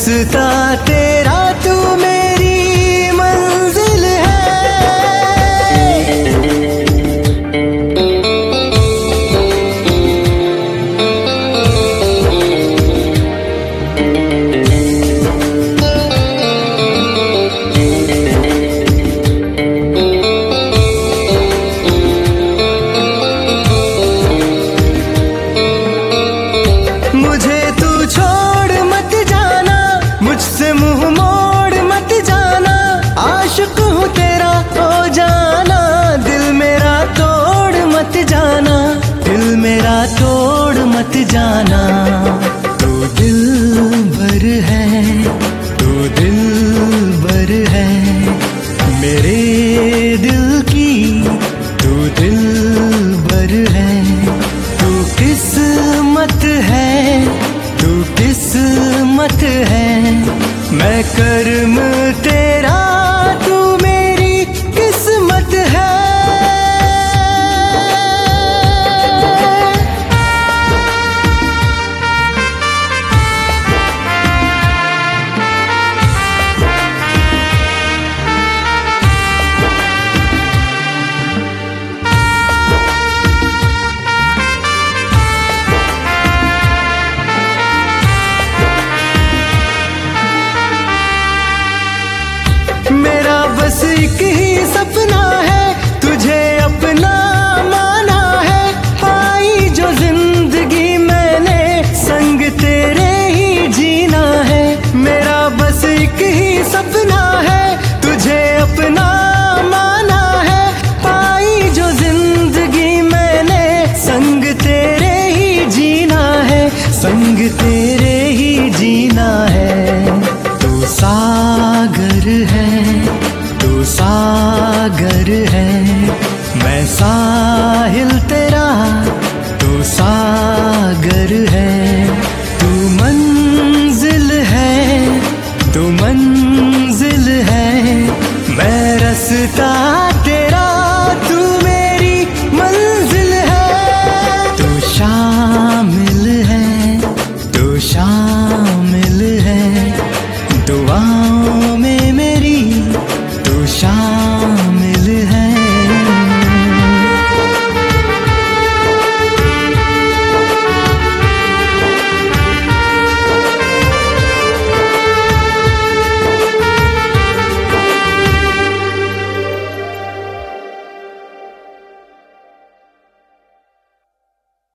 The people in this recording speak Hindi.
रास्ता तेरा तू मेरी मंजिल मुझे तू छोड़ मत जाना, मुझसे मुंह मोड़ मत जाना, आशिक हूँ तेरा हो जाना, दिल मेरा तोड़ मत जाना, दिल मेरा तोड़ मत जाना। तू दिल भर है, तू दिल भर है मेरे दिल की, तू दिल भर है। तू किस्मत है, तू किस्मत है, मैं कर्म